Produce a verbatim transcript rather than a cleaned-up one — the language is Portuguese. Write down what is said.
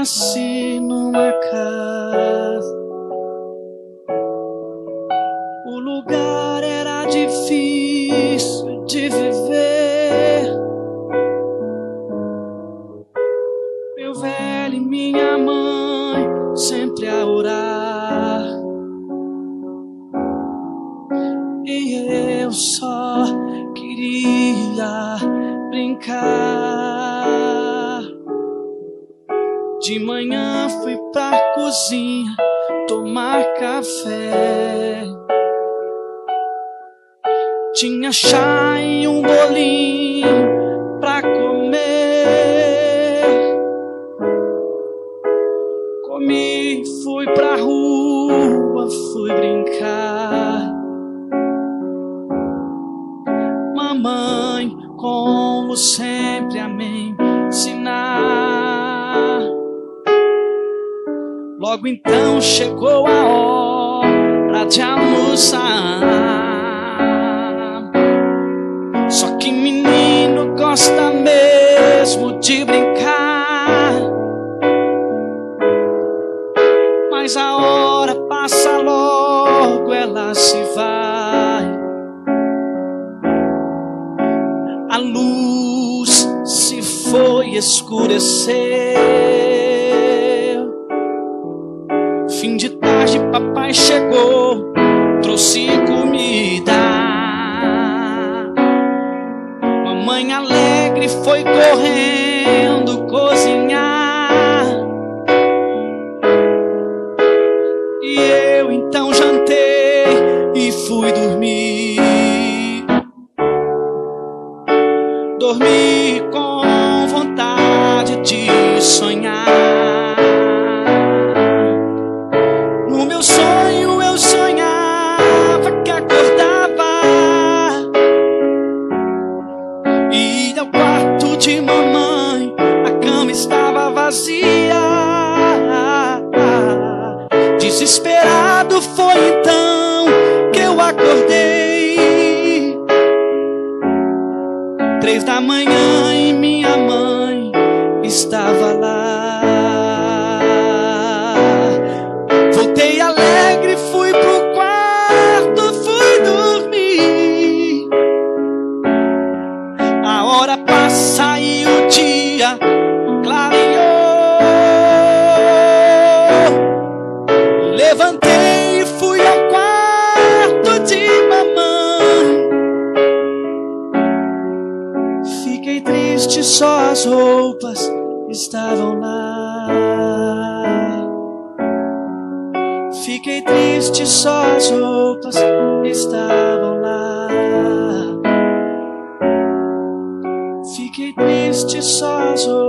nasci numa casa. O lugar era difícil de viver. Meu velho e minha mãe sempre a orar, e eu só queria brincar. De manhã fui pra cozinha tomar café. Tinha chá e um bolinho pra comer. Comi, fui pra rua, fui brincar. Mamãe, como sempre, a me ensinar. Logo então chegou a hora de almoçar. Só que menino gosta mesmo de brincar. Mas a hora passa logo, ela se vai. A luz se foi, escureceu. Fim de tarde, papai chegou, trouxe comida. Mamãe alegre foi correndo cozinhar. E eu então jantei e fui dormir. Dormi com vontade de sonhar. No meu sonho eu sonhava que acordava, ia ao quarto de mamãe, a cama estava vazia. Desesperado foi então que eu acordei. Três da manhã e minha mãe estava lá. Voltei alegre, fui pro quarto, fui dormir. A hora passa e o dia clareou. Levantei e fui ao quarto de mamãe. Fiquei triste, só as roupas estavam lá. Fiquei triste, só as roupas estavam lá. Fiquei triste, só as roupas